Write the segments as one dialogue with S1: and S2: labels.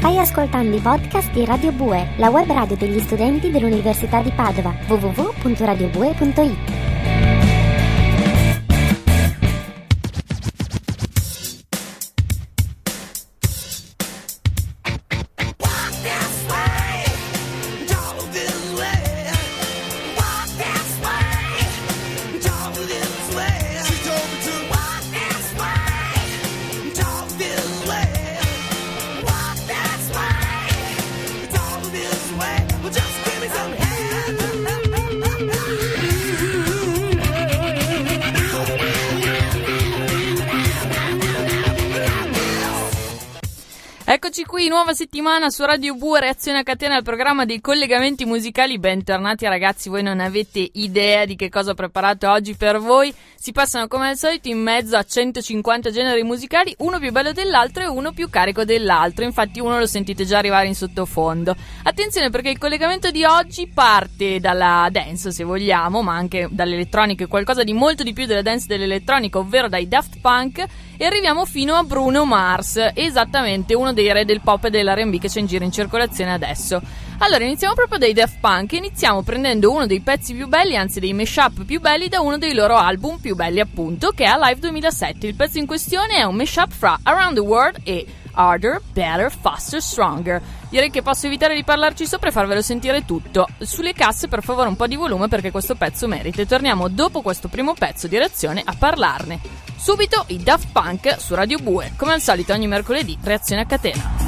S1: Stai ascoltando i podcast di Radio Bue, la web radio degli studenti dell'Università di Padova, www.radiobue.it.
S2: Eccoci qui, nuova settimana su Radio Bue, reazione a catena al programma dei collegamenti musicali. Bentornati ragazzi, voi non avete idea di che cosa ho preparato oggi per voi. Si passano come al solito in mezzo a 150 generi musicali, uno più bello dell'altro e uno più carico dell'altro. Infatti uno lo sentite già arrivare in sottofondo. Attenzione, perché il collegamento di oggi parte dalla dance, se vogliamo, ma anche dall'elettronica e qualcosa di molto di più della dance e dell'elettronica, ovvero dai Daft Punk, e arriviamo fino a Bruno Mars, esattamente uno dei re del pop e dell'R&B che c'è in giro in circolazione adesso. Allora iniziamo proprio dai Daft Punk, iniziamo prendendo uno dei pezzi più belli, anzi dei mashup più belli da uno dei loro album più belli appunto, che è Alive 2007. Il pezzo in questione è un mashup fra Around the World e Harder, Better, Faster, Stronger. Direi che posso evitare di parlarci sopra e farvelo sentire tutto. Sulle casse per favore un po' di volume perché questo pezzo merita, e torniamo dopo questo primo pezzo di reazione a parlarne. Subito i Daft Punk su Radio Bue, come al solito ogni mercoledì reazione a catena.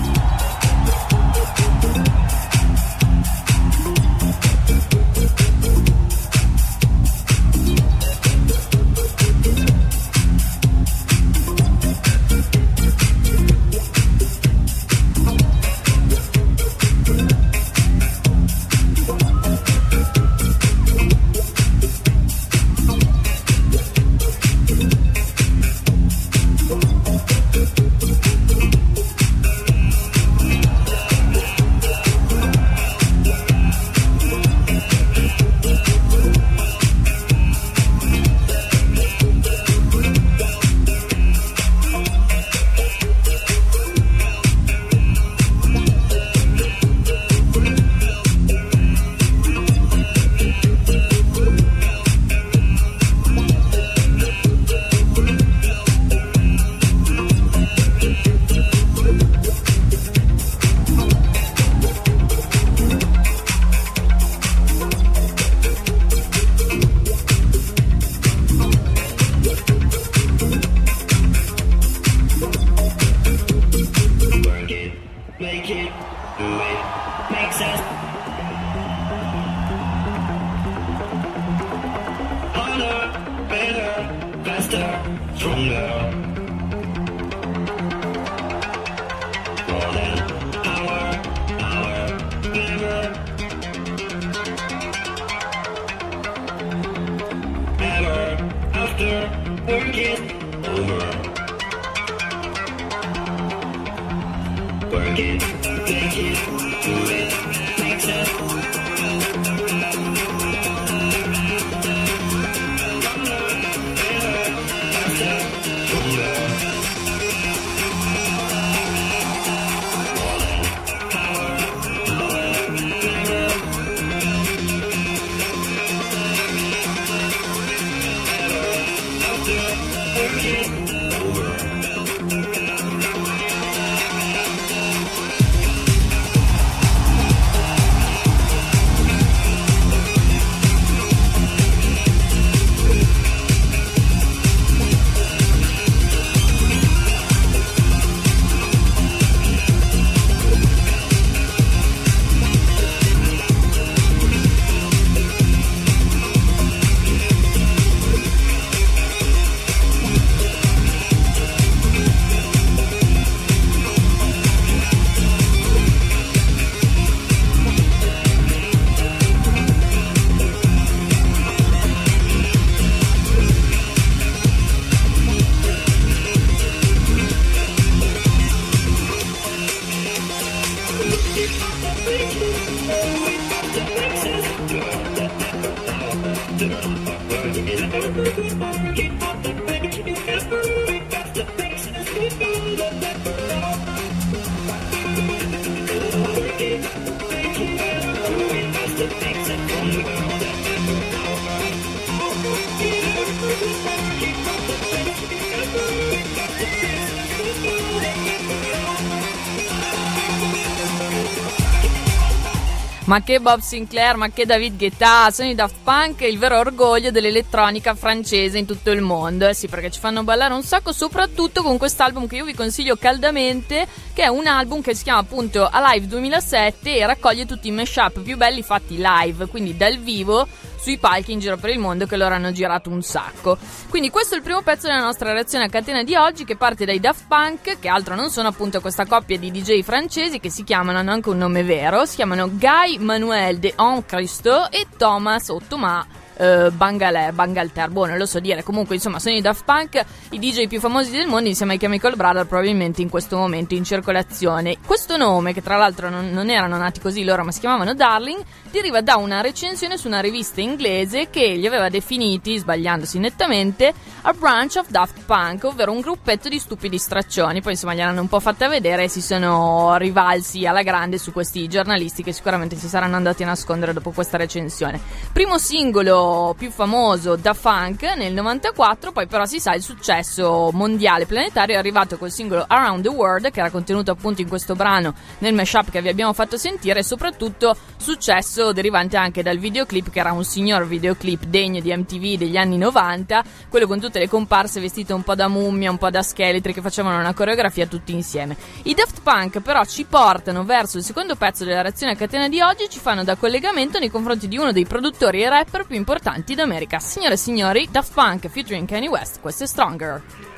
S2: Ma che Bob Sinclair, ma che David Guetta, sono i Daft Punk, il vero orgoglio dell'elettronica francese in tutto il mondo. Sì, perché ci fanno ballare un sacco, soprattutto con quest'album che io vi consiglio caldamente, che è un album che si chiama appunto Alive 2007 e raccoglie tutti i mashup più belli fatti live, quindi dal vivo, sui palchi in giro per il mondo, che loro hanno girato un sacco. Quindi questo è il primo pezzo della nostra reazione a catena di oggi, che parte dai Daft Punk, che altro non sono appunto questa coppia di DJ francesi che si chiamano, hanno anche un nome vero, si chiamano Guy Manuel de Ancristo e Thomas o Thomas Bangalter, boh, non lo so dire. Comunque insomma sono i Daft Punk, i DJ più famosi del mondo, insieme ai Chemical Brothers, probabilmente in questo momento in circolazione. Questo nome, che tra l'altro non erano nati così loro ma si chiamavano Darling, deriva da una recensione su una rivista inglese che li aveva definiti, sbagliandosi nettamente, a branch of Daft Punk, ovvero un gruppetto di stupidi straccioni. Poi insomma gliel'hanno un po' fatta vedere e si sono rivalsi alla grande su questi giornalisti che sicuramente si saranno andati a nascondere dopo questa recensione. Primo singolo più famoso da funk nel 94, poi però si sa il successo mondiale planetario è arrivato col singolo Around the World, che era contenuto appunto in questo brano nel mashup che vi abbiamo fatto sentire, e soprattutto successo derivante anche dal videoclip, che era un signor videoclip degno di MTV degli anni 90, quello con tutte le comparse vestite un po' da mummia, un po' da scheletri, che facevano una coreografia tutti insieme. I Daft Punk però ci portano verso il secondo pezzo della reazione a catena di oggi, ci fanno da collegamento nei confronti di uno dei produttori e rapper più importanti d'America. Signore e signori, Daft Punk featuring Kanye West, questo è Stronger.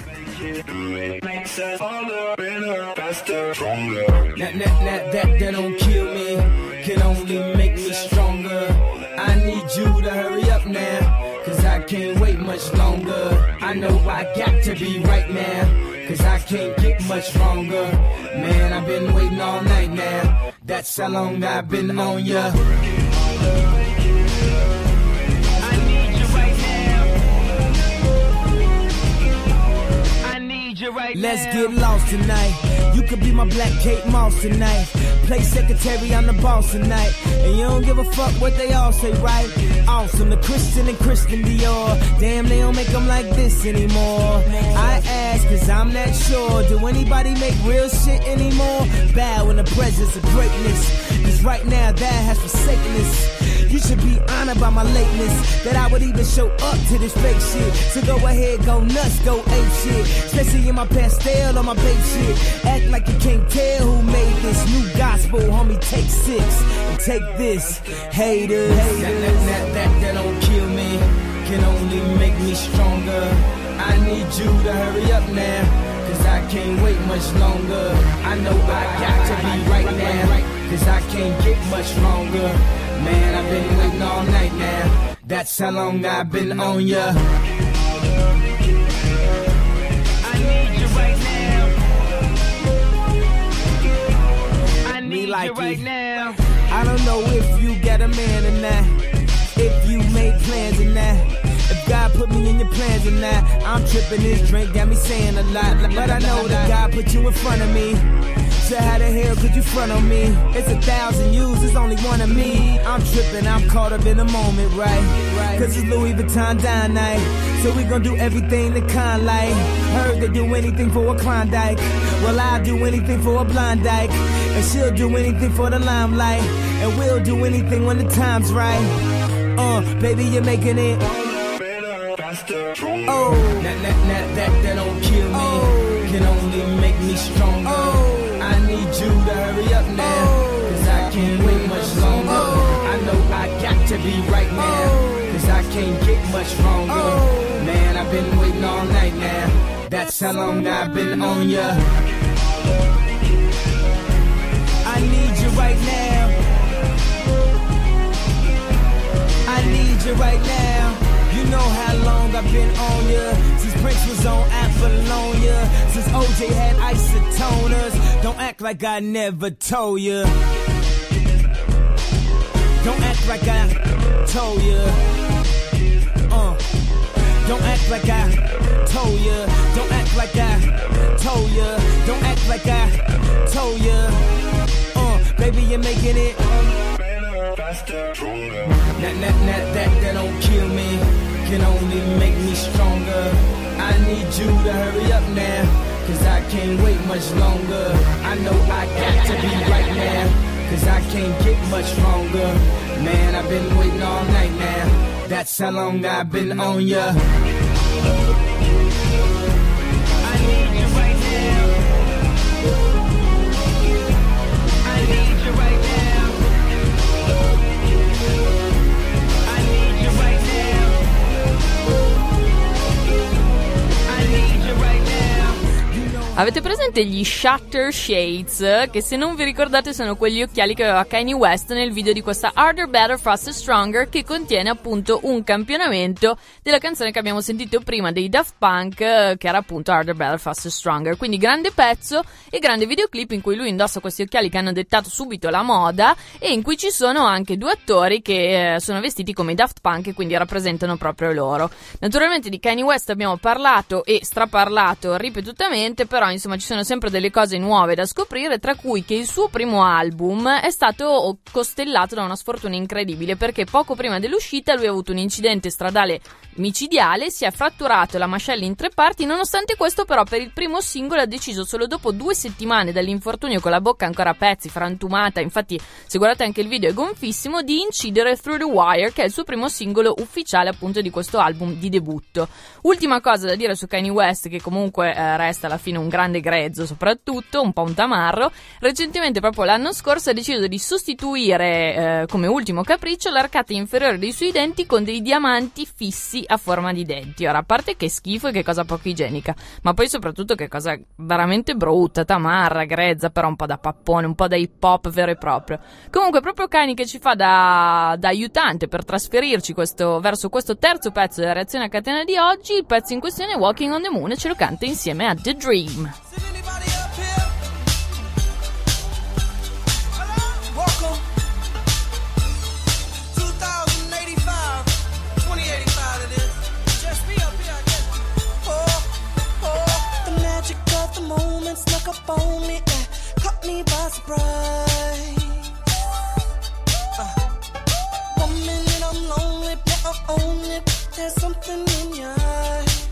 S3: That don't kill me, can only make me stronger. I need you to hurry up now, cause I can't wait much longer. I know I got to be right now, cause I can't get much stronger. Man, I've been waiting all night now, that's how long I've been on ya. Let's get lost tonight. You could be my black Kate Moss tonight. Play secretary, I'm the boss tonight. And you don't give a fuck what they all say, right? Awesome, the Christian and Christian Dior. Damn, they don't make them like this anymore. I ask, cause I'm not sure. Do anybody make real shit anymore? Bow in the presence of greatness, cause right now that has forsaken us. You should be honored by my lateness, that I would even show up to this fake shit. So go ahead, go nuts, go ape shit. Especially in my pastel on my babe shit. Act like you can't tell who made this new gospel, homie. Take 6 and take this, haters. That don't kill me, can only make me stronger. I need you to hurry up now, cause I can't wait much longer. I know I got to be right now, cause I can't get much longer. Man, I've been waiting all night now, that's how long I've been on ya. I need you right now, I need you right now. I don't know if you got a man or not, if you made plans or not, if God put me in your plans or not. I'm tripping, this drink got me saying a lot, but I know that God put you in front of me. So how the hell could you front on me? It's 1,000 yous, it's only one of me. I'm tripping, I'm caught up in the moment, right? Cause it's Louis Vuitton dine night, so we gon' do everything the kind like. Heard they do anything for a Klondike, well I'll do anything for a blind dyke. And she'll do anything for the limelight, and we'll do anything when the time's right. Baby, you're making it. Oh, that don't kill me, can only make me stronger. I need you to hurry up now, cause I can't wait much longer. I know I got to be right now, cause I can't get much stronger. Man, I've been waiting all night now, that's how long I've been on ya. I need you right now, I need you right now. You know how long I've been on ya, since Prince was on Apollonia, since OJ had isotoners. Don't act like I never told ya, don't act like I told ya. Don't act like I told ya, don't act like I told ya, don't act like I told ya. Baby, you're making it. That don't kill me, can only make me stronger. I need you to hurry up now, cause I can't wait much longer. I know I got to be right now, cause I can't get much longer. Man, I've been waiting all night now. That's how long I've been on ya. I need you right now. I need you right now. I need you right now. I need you right now.
S2: Avete presente gli Shutter Shades? Che se non vi ricordate sono quegli occhiali che aveva Kanye West nel video di questa Harder, Better, Faster, Stronger, che contiene appunto un campionamento della canzone che abbiamo sentito prima dei Daft Punk, che era appunto Harder, Better, Faster, Stronger. Quindi grande pezzo e grande videoclip in cui lui indossa questi occhiali che hanno dettato subito la moda e in cui ci sono anche due attori che sono vestiti come i Daft Punk e quindi rappresentano proprio loro. Naturalmente di Kanye West abbiamo parlato e straparlato ripetutamente, però insomma ci sono sempre delle cose nuove da scoprire, tra cui che il suo primo album è stato costellato da una sfortuna incredibile, perché poco prima dell'uscita lui ha avuto un incidente stradale micidiale, si è fratturato la mascella in 3 parti. Nonostante questo però per il primo singolo ha deciso, solo dopo 2 settimane dall'infortunio, con la bocca ancora a pezzi, frantumata, infatti se guardate anche il video è gonfissimo, di incidere Through the Wire, che è il suo primo singolo ufficiale appunto di questo album di debutto. Ultima cosa da dire su Kanye West, che comunque resta alla fine un grande grezzo, soprattutto un po' un tamarro. Recentemente, proprio l'anno scorso, ha deciso di sostituire come ultimo capriccio l'arcata inferiore dei suoi denti con dei diamanti fissi a forma di denti. Ora, a parte che schifo e che cosa poco igienica, ma poi soprattutto che cosa veramente brutta, tamarra, grezza, però un po' da pappone, un po' da hip hop vero e proprio. Comunque proprio Kanye che ci fa da aiutante per trasferirci verso questo terzo pezzo della reazione a catena di oggi. Il pezzo in questione è Walking on the Moon e ce lo canta insieme a The Dream.
S4: Snuck up on me, caught me by surprise. 1 minute I'm lonely, but I own it. There's something in your eyes,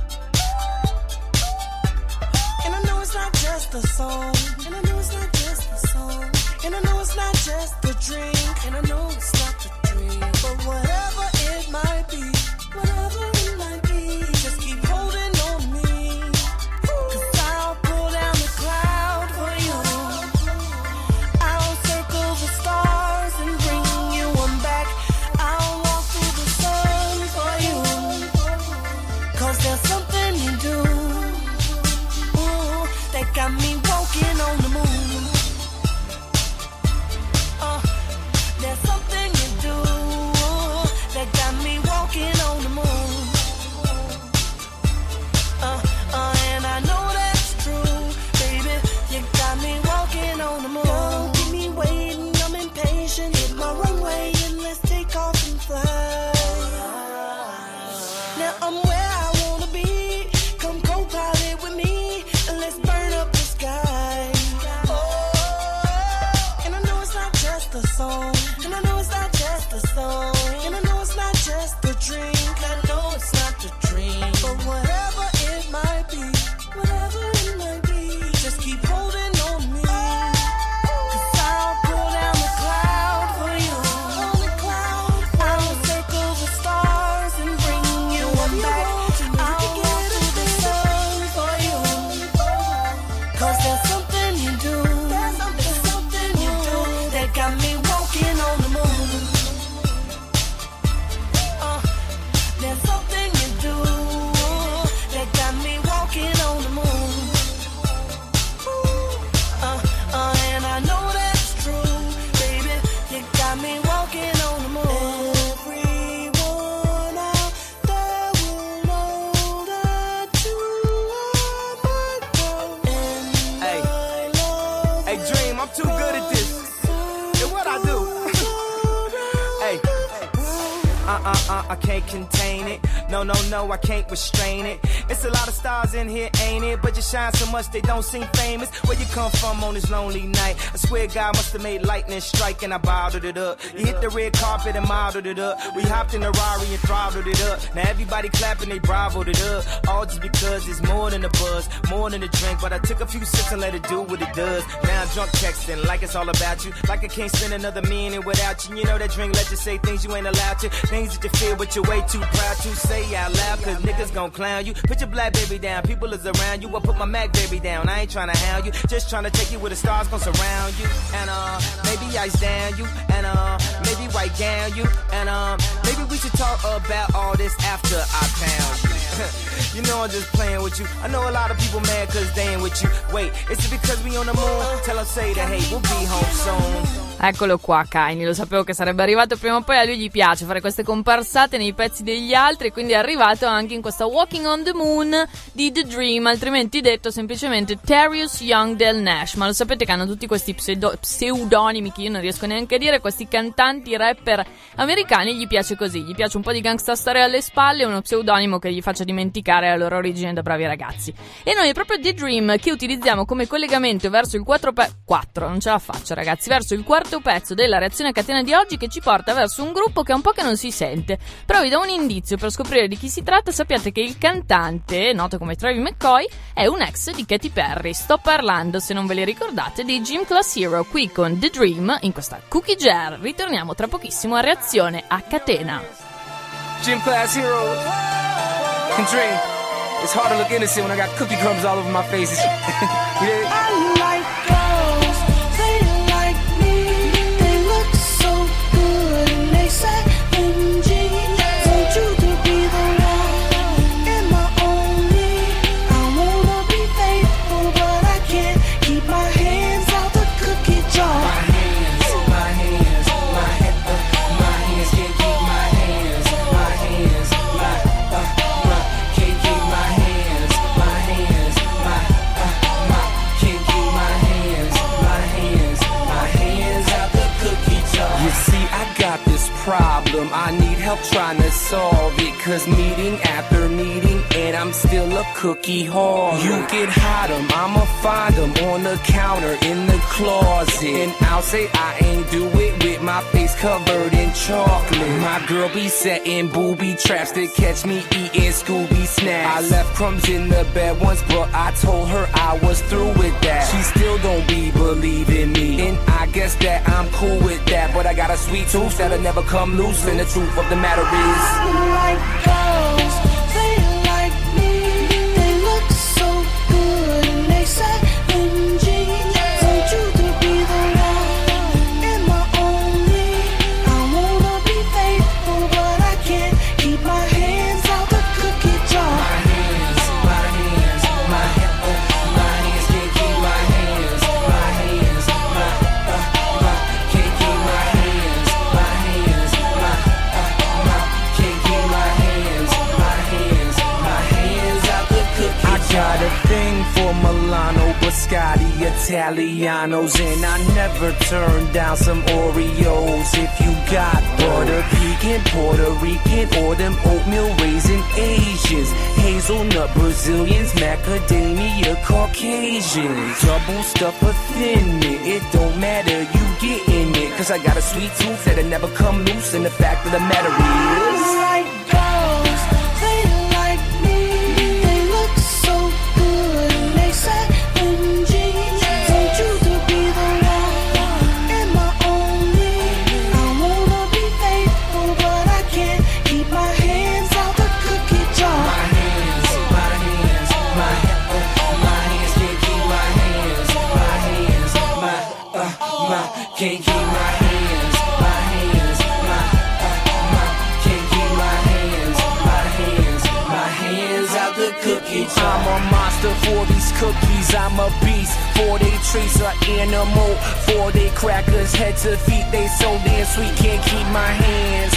S4: and I know it's not just a song, and I know it's not just a song, and I know it's not just a drink, and I know it's not the dream, but whatever it might be, whatever it might be, just keep holding on me. There's something you do, ooh, that got me walking on the moon. There's something you do, that got me walking on the moon. And I know that's true, baby, you got me walking on the moon. Don't keep me waiting, I'm impatient. Hit my runway and let's take off and fly. Now I'm where I wanna be. Come co-pilot with me and let's burn up the sky. Oh, and I know it's not just a song, and I know it's not just a song, and I know it's not just a drink, I know it's not the dream, but whatever it might be, whatever it might be, just keep holding on me, 'cause I'll pull down the cloud for you. On the cloud, I'll circle the stars and bring you one back. I'll walk through the sun for you, 'cause there's something you do, there's something you do, that got me walking on the moon. There's something you do, that got me walking on the moon. And I know that's true, baby, you got me walking on the moon. Everyone out there will know that you are my girl, and
S3: Hey.
S4: my love.
S3: Hey, Dream, I'm too good at this. Yeah, what I do? Hey. I can't contain it. No, I can't restrain it. It's a lot of stars in here, ain't it? But you shine so much they don't seem famous. Where you come from on this lonely night? I swear God must have made lightning strike and I bottled it up. You hit the red carpet and modeled it up. We hopped in the Rari and throttled it up. Now everybody clapping, they bravoed it up. All just because it's more than a buzz, more than a drink. But I took a few sips and let it do what it does. Now I'm drunk texting like it's all about you. Like I can't spend another minute without you. You know that drink let you say things you ain't allowed to. Things that you feel but you're way too proud to say out loud. Cause niggas gon' clown you. Put your black baby down, people is around you. I put my Mac baby down, I ain't tryna hound you. Just tryna take you where the stars gon' surround you. And maybe ice down you. And maybe white gown you. And maybe we should talk about all this after I pound you. You know I'm just playing with you. I know a lot of people mad cause they ain't with you. Wait, is it because we on the moon? Tell them say that hey, we'll be home soon.
S2: Eccolo qua Kanye, lo sapevo che sarebbe arrivato prima o poi. A lui gli piace fare queste comparsate nei pezzi degli altri, quindi è arrivato anche in questa Walking on the Moon di The Dream, altrimenti detto semplicemente Terius Young Del Nash. Ma lo sapete che hanno tutti questi pseudonimi che io non riesco neanche a dire, questi cantanti rapper americani. Gli piace così, gli piace un po' di gangsta story alle spalle e uno pseudonimo che gli faccia dimenticare la loro origine da bravi ragazzi. E noi è proprio The Dream che utilizziamo come collegamento verso il 4, non ce la faccio ragazzi, verso il quarto pezzo della reazione a catena di oggi, che ci porta verso un gruppo che è un po' che non si sente, però vi do un indizio per scoprire di chi si tratta. Sappiate che il cantante, noto come Travis McCoy, è un ex di Katy Perry. Sto parlando, se non ve li ricordate, di Gym Class Hero, qui con The Dream in questa Cookie Jar. Ritorniamo tra pochissimo a reazione a catena.
S5: Gym Class Hero and Dream. It's hard to look innocent when I got cookie crumbs all over my face.
S4: I like girls, they like me. They look so good and they say MG. Want you to be the one and my only. I wanna be faithful, but I can't keep my hands out the cookie jar.
S5: My hands can't keep my hands. My hands can't keep my hands. My hands can't keep my hands. My hands out the cookie jar. You see, I got this problem, I need help trying to solve it. Cause meeting after meeting and I'm still a cookie hog. You can hide them, I'ma find them on the counter in the closet. And I'll say I ain't do it with my face covered in chocolate. My girl be setting booby traps to catch me eating Scooby snacks. I left crumbs in the bed once, but I told her I was through with that. She still don't be believing me, and I guess that I'm cool with that. But I got a sweet tooth that'll never come loose, and the truth of the matter is
S4: I like girls, they like me. They look so good and they say MG. Want you to be the one and my only. I wanna be faithful, but I can't keep my hands out the cookie jar.
S5: my hands can't keep my hands. My hands can't keep my hands. My hands can't keep my hands. My hands out the cookie jar. I got a thing for Milano, Biscotti, Italianos, and I never turn down some Oreos. If you got butter pecan, Puerto Rican, or them oatmeal raisin Asians, hazelnut Brazilians, macadamia Caucasians, double stuff or thin mint, it don't matter, you getting it. Cause I got a sweet tooth that'll never come loose, and the fact of the matter is
S4: I like girls, they like me. They look so good and they say MG. Want you to be the one and my only. I wanna be faithful, but I can't keep my hands out the cookie jar.
S5: my hands can't keep my hands. My hands can't keep my hands. My hands can't keep my hands. My hands out the cookie jar. I'm a monster for these cookies, I'm a beast. For they treats are animal, for they crackers head to feet, they so damn sweet. Can't keep my hands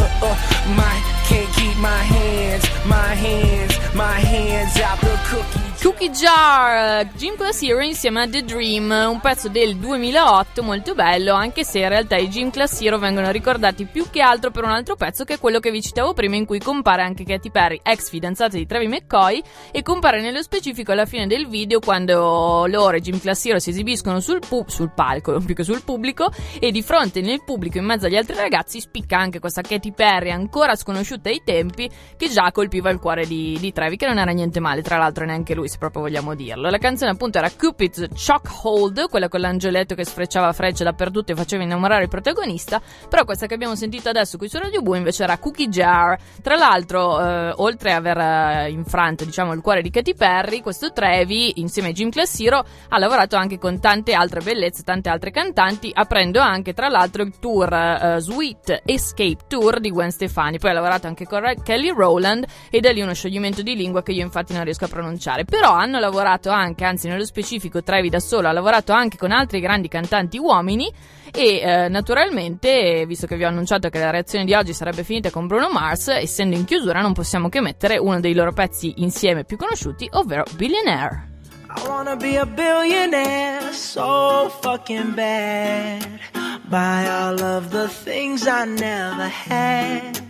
S5: can't keep my hands out the cookie jar.
S2: Cookie Jar, Gym Class Hero insieme a The Dream, un pezzo del 2008 molto bello, anche se in realtà i Gym Class Hero vengono ricordati più che altro per un altro pezzo, che è quello che vi citavo prima, in cui compare anche Katy Perry, ex fidanzata di Travie McCoy, e compare nello specifico alla fine del video quando loro e Gym Class Hero si esibiscono sul palco, più che sul pubblico, e di fronte nel pubblico in mezzo agli altri ragazzi spicca anche questa Katy Perry ancora sconosciuta ai tempi, che già colpiva il cuore di Travie, che non era niente male, tra l'altro neanche lui, se proprio vogliamo dirlo. La canzone appunto era Cupid's Chokehold, quella con l'angioletto che sfrecciava frecce dappertutto e faceva innamorare il protagonista, però questa che abbiamo sentito adesso qui su Radio Boo invece era Cookie Jar. Tra l'altro oltre a aver infranto diciamo il cuore di Katy Perry, questo Travie insieme a Gym Class Hero ha lavorato anche con tante altre bellezze, tante altre cantanti, aprendo anche tra l'altro il tour Sweet Escape Tour di Gwen Stefani. Poi ha lavorato anche con Kelly Rowland e da lì uno scioglimento di lingua che io infatti non riesco a pronunciare. Però hanno lavorato anche, anzi nello specifico Travie da solo ha lavorato anche con altri grandi cantanti uomini e naturalmente, visto che vi ho annunciato che la reazione di oggi sarebbe finita con Bruno Mars, essendo in chiusura non possiamo che mettere uno dei loro pezzi insieme più conosciuti, ovvero Billionaire.
S4: I wanna be a billionaire so fucking bad, buy all of the things I never had.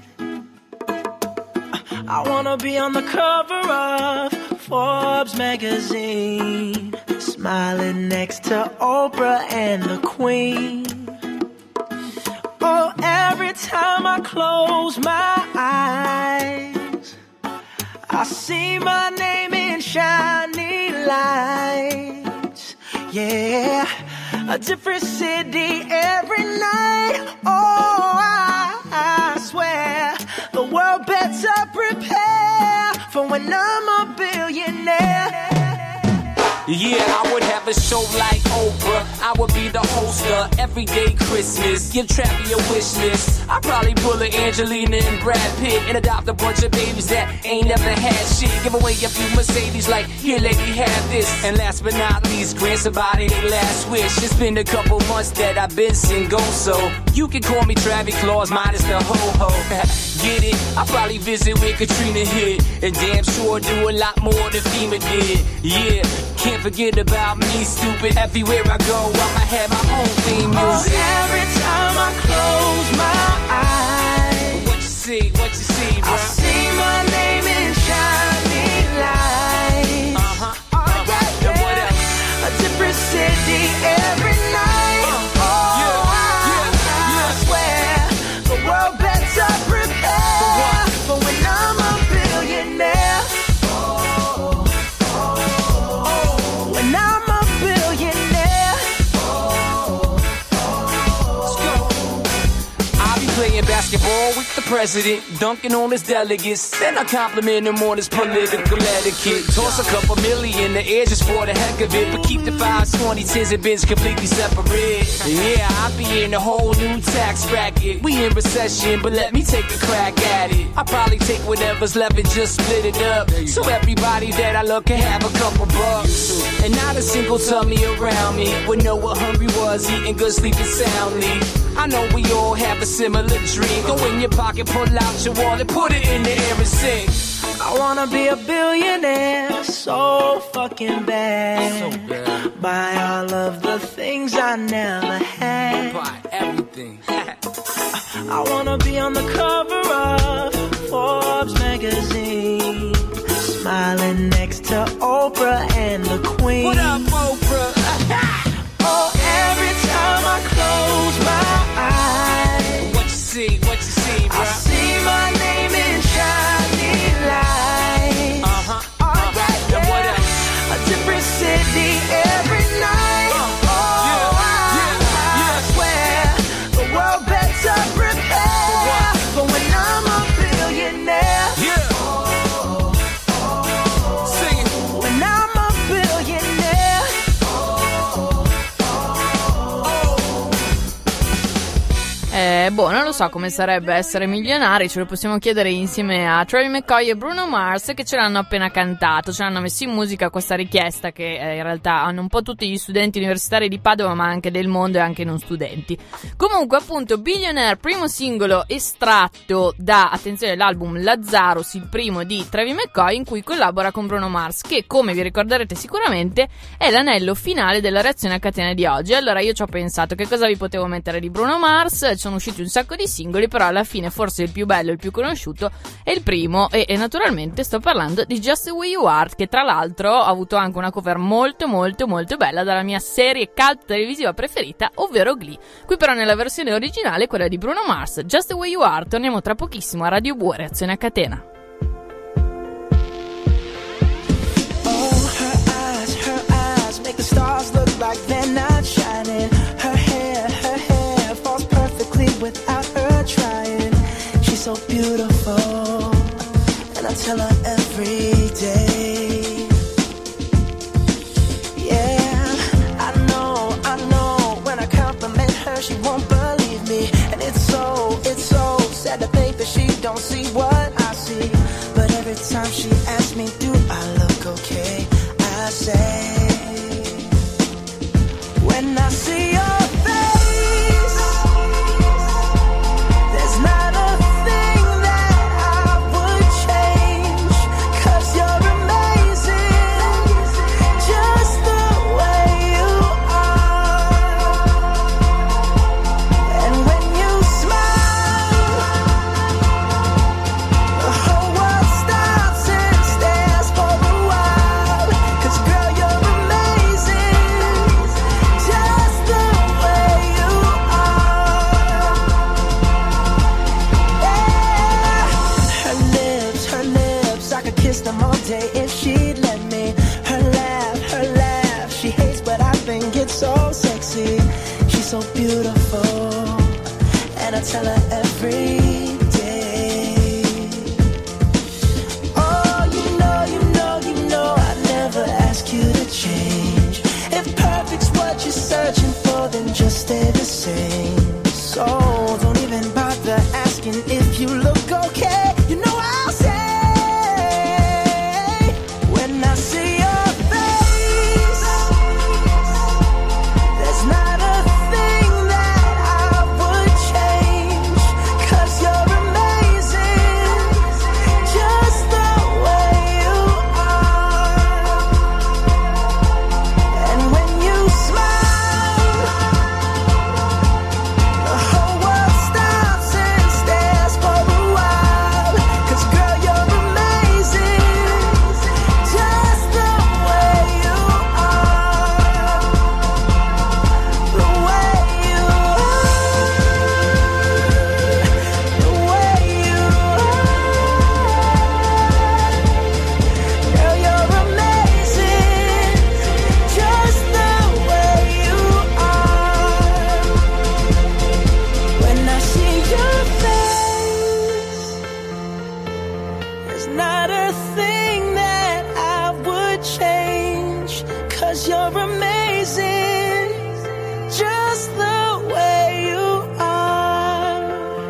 S4: I wanna be on the cover of Forbes magazine, smiling next to Oprah and the Queen. Oh, every time I close my eyes, I see my name in shiny lights. Yeah, a different city every night. Oh, I swear the world better prepare for when I'm a billionaire.
S5: Yeah, I would have a show like Oprah. I would be the host of Everyday Christmas. Give Travie a wish list. I'd probably pull a Angelina and Brad Pitt and adopt a bunch of babies that ain't never had shit. Give away a few Mercedes like, here lady, have this. And last but not least, grant somebody their last wish. It's been a couple months that I've been single, so you can call me Travie Claus, minus the ho-ho. Get it? I'll probably visit where Katrina hit, and damn sure do a lot more than FEMA did. Yeah, can't forget about me, stupid. Everywhere I go, I'ma have my own theme music.
S4: Oh, every time I close my eyes,
S5: what you see, bro?
S4: I see my name in shiny lights. Oh, yeah,
S5: And what else?
S4: a different city every night. I swear the world better prepare for when I'm a billionaire. When I'm a billionaire.
S5: Let's go. I'll be playing basketball with the president, dunking on his delegates. Then I compliment him on his political etiquette. Toss a couple million in the air just for the heck of it, but keep the 5s, 20s, 10s, and bins completely separate. Yeah, I'll be in a whole new tax bracket. We in recession, but let me take a crack at it. I'll probably take whatever's left and just split it up, so everybody that I love can have a couple bucks. And not a single tummy around me would know what hungry was, eating good, sleeping soundly. I know we all have a similar dream. Go in your pocket, pull out your wallet, put it in the air and sing.
S4: I wanna be a billionaire so fucking bad.
S5: So bad.
S4: Buy all of the things I never had.
S5: Buy everything.
S4: I wanna be on the cover of Forbes magazine, smiling next to Oprah and the Queen.
S5: What up, Oprah?
S4: Oh, every time I close my eyes,
S5: What you see, bro?
S4: I see my name in shiny lights. Oh, yeah,
S5: And what
S4: yeah.
S5: else?
S4: A different city every night. I swear the world better prepare for when I'm a billionaire.
S5: Yeah. Sing it.
S4: When I'm a billionaire.
S2: non lo so come sarebbe essere milionari, ce lo possiamo chiedere insieme a Travis McCoy e Bruno Mars, che ce l'hanno appena cantato, ce l'hanno messo in musica questa richiesta che in realtà hanno un po' tutti gli studenti universitari di Padova, ma anche del mondo e anche non studenti. Comunque appunto Billionaire, primo singolo estratto da, attenzione, l'album Lazarus, il primo di Travis McCoy, in cui collabora con Bruno Mars, che come vi ricorderete sicuramente è l'anello finale della reazione a catena di oggi. Allora io ci ho pensato che cosa vi potevo mettere di Bruno Mars, sono usciti un sacco di singoli, però alla fine forse il più bello, il più conosciuto è il primo, e naturalmente sto parlando di Just the Way You Are, che tra l'altro ha avuto anche una cover molto molto molto bella dalla mia serie cult televisiva preferita, ovvero Glee. Qui però nella versione originale, quella di Bruno Mars, Just the Way You Are. Torniamo tra pochissimo a Radio Bue, reazione a catena.
S4: The stars look like they're not shining. Her hair falls perfectly without her trying. She's so beautiful, and I tell her every day. Yeah, I know, when I compliment her, she won't believe me. And it's so sad to think that she don't see what I see. But every time she asks me, do I look okay? I say, when I see your face, there's not a thing that I would change, 'cause you're amazing, just the way you are. And when you smile, the whole world stops and stares for a while, 'cause girl, you're amazing, just the way you are. Yeah. Her lips, I could kiss them all day if she'd let me. Her laugh, she hates but I think it's so sexy. She's so beautiful, and I tell her every day. Oh, you know, I never ask you to change. If perfect's what you're searching for, then just stay the same. So don't even bother asking if you look okay. You know I'll say, when I see your face, there's not a thing that I would change, 'cause you're amazing, just the way you are. And when you smile, the whole world stops and stares for a while, 'cause girl, you're amazing, just the way you are. The way you are, the way you are. Girl, you're amazing, just the way you are. When I see your face, there's not a thing that I would change, 'cause you're amazing, just the way you are.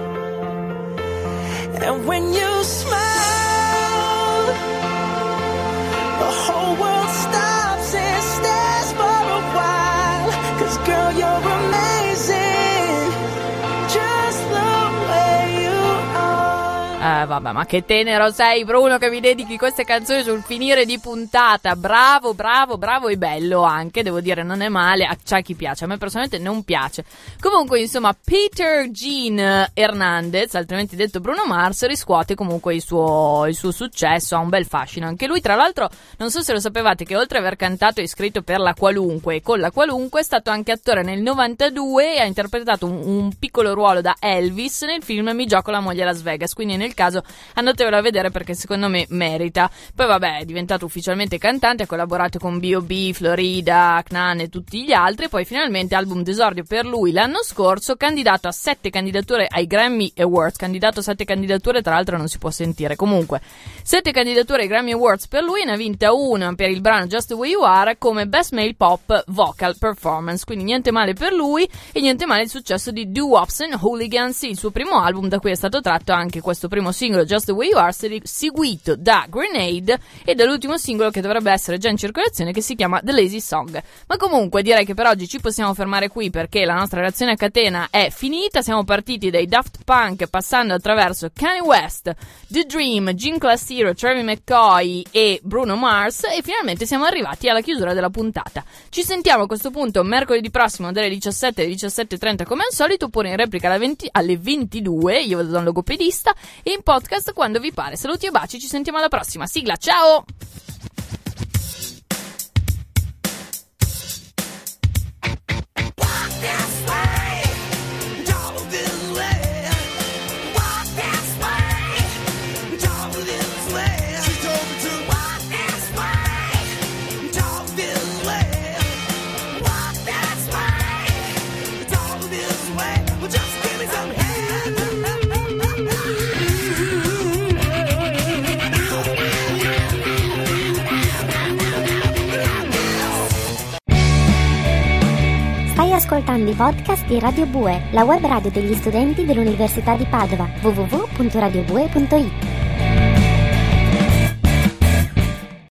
S4: And when you smile, the whole world stops and stares for a while, 'cause girl, you're amazing, just the way you are.
S2: Vabbè, ma che tenero sei, Bruno, che mi dedichi queste canzoni sul finire di puntata. Bravo e bello anche, devo dire, non è male. C'è chi piace, a me personalmente non piace. Comunque, insomma, Peter Gene Hernandez, altrimenti detto Bruno Mars, riscuote comunque il suo successo, ha un bel fascino. Anche lui, tra l'altro, non so se lo sapevate, che oltre ad aver cantato e scritto per La Qualunque e con La Qualunque, è stato anche attore nel 92 e ha interpretato un piccolo ruolo da Elvis nel film Mi gioco la moglie a Las Vegas, quindi nel caso caso andatevelo a vedere perché secondo me merita. Poi vabbè, è diventato ufficialmente cantante, ha collaborato con B.O.B., Florida, Knan e tutti gli altri, poi finalmente album d'esordio per lui l'anno scorso, candidato a 7 candidature ai Grammy Awards, candidato a 7 candidature, tra l'altro non si può sentire, comunque 7 candidature ai Grammy Awards per lui, ne ha vinta una per il brano Just the Way You Are come Best Male Pop Vocal Performance, quindi niente male per lui e niente male il successo di Doo Wops and Hooligans, il suo primo album da cui è stato tratto anche questo primo singolo Just the Way You Are, seguito da Grenade e dall'ultimo singolo che dovrebbe essere già in circolazione che si chiama The Lazy Song. Ma comunque direi che per oggi ci possiamo fermare qui perché la nostra reazione a catena è finita. Siamo partiti dai Daft Punk passando attraverso Kanye West, The Dream, Gene Class Hero, Travis McCoy e Bruno Mars e finalmente siamo arrivati alla chiusura della puntata. Ci sentiamo a questo punto mercoledì prossimo dalle 17 alle 17:30 come al solito, oppure in replica alle 22, io vado da un logopedista, e in podcast quando vi pare. Saluti e baci, ci sentiamo alla prossima. Sigla, ciao!
S1: Stai ascoltando i podcast di Radio Bue, la web radio degli studenti dell'Università di Padova, www.radiobue.it.